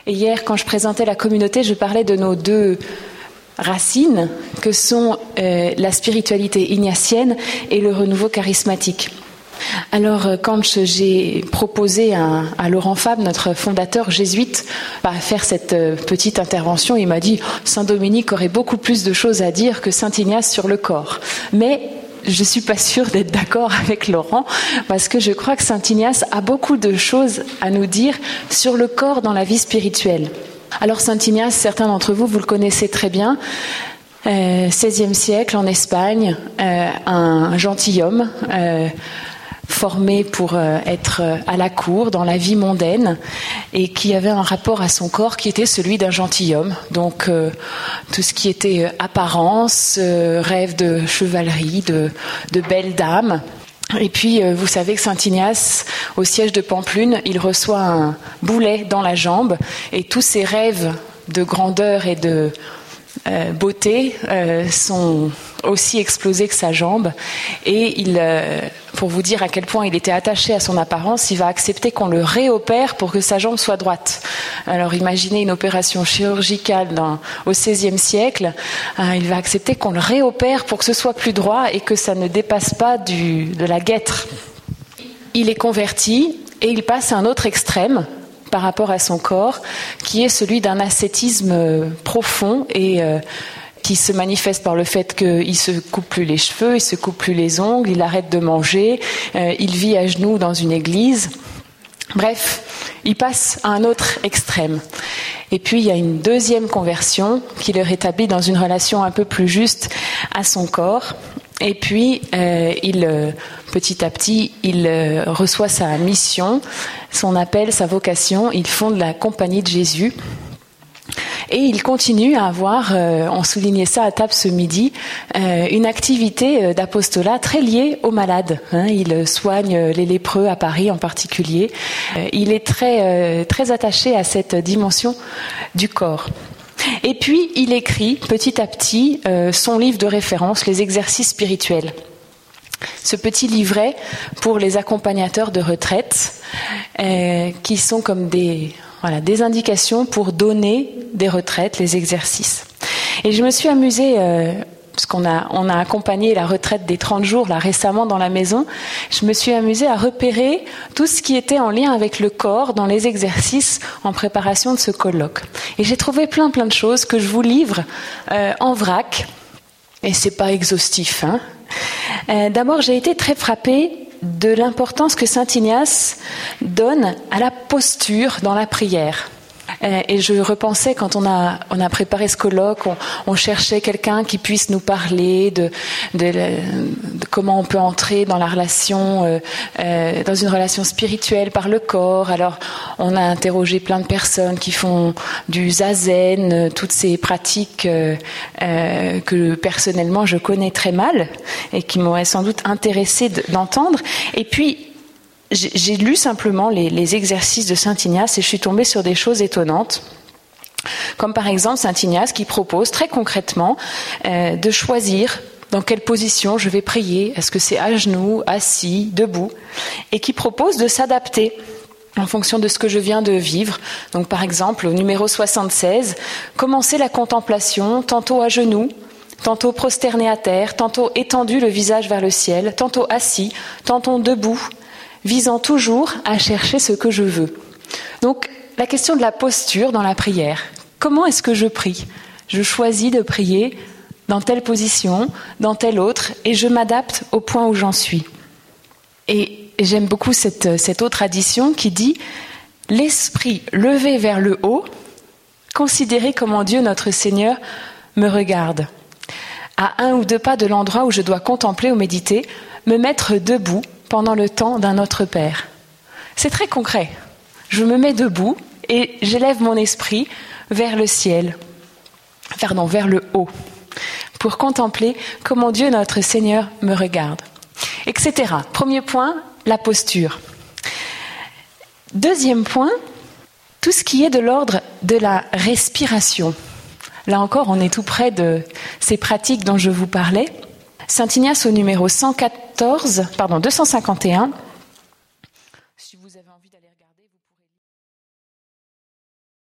Et hier, quand je présentais la communauté, je parlais de nos deux racines, que sont la spiritualité ignatienne et le renouveau charismatique. Alors, quand j'ai proposé à Laurent Fabre, notre fondateur jésuite, faire cette petite intervention, il m'a dit « Saint Dominique aurait beaucoup plus de choses à dire que Saint Ignace sur le corps ». Mais je ne suis pas sûre d'être d'accord avec Laurent, parce que je crois que Saint Ignace a beaucoup de choses à nous dire sur le corps dans la vie spirituelle. Alors Saint Ignace, certains d'entre vous, vous le connaissez très bien, XVIe siècle en Espagne, un gentilhomme formé pour être à la cour, dans la vie mondaine, et qui avait un rapport à son corps qui était celui d'un gentilhomme. Donc tout ce qui était apparence, rêve de chevalerie, de belles dames. Et puis, vous savez que Saint Ignace, au siège de Pampelune, il reçoit un boulet dans la jambe, et tous ses rêves de grandeur et de beauté sont aussi explosés que sa jambe. Et pour vous dire à quel point il était attaché à son apparence, il va accepter qu'on le réopère pour que sa jambe soit droite. Alors imaginez une opération chirurgicale au XVIe siècle, il va accepter qu'on le réopère pour que ce soit plus droit et que ça ne dépasse pas de la guêtre. Il est converti et il passe à un autre extrême par rapport à son corps, qui est celui d'un ascétisme profond et qui se manifeste par le fait qu'il se coupe plus les cheveux, il se coupe plus les ongles, il arrête de manger, il vit à genoux dans une église. Bref, il passe à un autre extrême. Et puis il y a une deuxième conversion qui le rétablit dans une relation un peu plus juste à son corps. Et puis, petit à petit, il reçoit sa mission, son appel, sa vocation. Il fonde la Compagnie de Jésus. Et il continue à avoir, on soulignait ça à table ce midi, une activité d'apostolat très liée aux malades. Il soigne les lépreux à Paris en particulier. Il est très attaché à cette dimension du corps. Et puis, il écrit petit à petit son livre de référence, Les exercices spirituels. Ce petit livret pour les accompagnateurs de retraite, qui sont comme des indications pour donner des retraites, les exercices. Et je me suis amusée, parce qu'on a accompagné la retraite des 30 jours là récemment dans la maison, je me suis amusée à repérer tout ce qui était en lien avec le corps dans les exercices en préparation de ce colloque. Et j'ai trouvé plein de choses que je vous livre en vrac, et c'est pas exhaustif. D'abord, j'ai été très frappée de l'importance que Saint Ignace donne à la posture dans la prière. Et je repensais quand on a préparé ce colloque, on cherchait quelqu'un qui puisse nous parler de comment on peut entrer dans la relation, dans une relation spirituelle par le corps. Alors, on a interrogé plein de personnes qui font du zazen, toutes ces pratiques que personnellement je connais très mal et qui m'auraient sans doute intéressé d'entendre. Et puis, j'ai lu simplement les exercices de Saint Ignace et je suis tombée sur des choses étonnantes. Comme par exemple Saint Ignace qui propose très concrètement de choisir dans quelle position je vais prier. Est-ce que c'est à genoux, assis, debout? Et qui propose de s'adapter en fonction de ce que je viens de vivre. Donc par exemple, au numéro 76, commencer la contemplation tantôt à genoux, tantôt prosterné à terre, tantôt étendu le visage vers le ciel, tantôt assis, tantôt debout, visant toujours à chercher ce que je veux. Donc, la question de la posture dans la prière. Comment est-ce que je prie? Je choisis de prier dans telle position, dans telle autre, et je m'adapte au point où j'en suis. Et j'aime beaucoup cette autre addition qui dit « L'esprit levé vers le haut, considérez comment Dieu notre Seigneur me regarde. À 1 ou 2 pas de l'endroit où je dois contempler ou méditer, me mettre debout, pendant le temps d'un Notre Père. » C'est très concret. Je me mets debout et j'élève mon esprit vers le ciel, vers le haut, pour contempler comment Dieu notre Seigneur me regarde, etc. Premier point, la posture. Deuxième point, tout ce qui est de l'ordre de la respiration. Là encore, on est tout près de ces pratiques dont je vous parlais. Saint Ignace au numéro 251. Si vous avez envie d'aller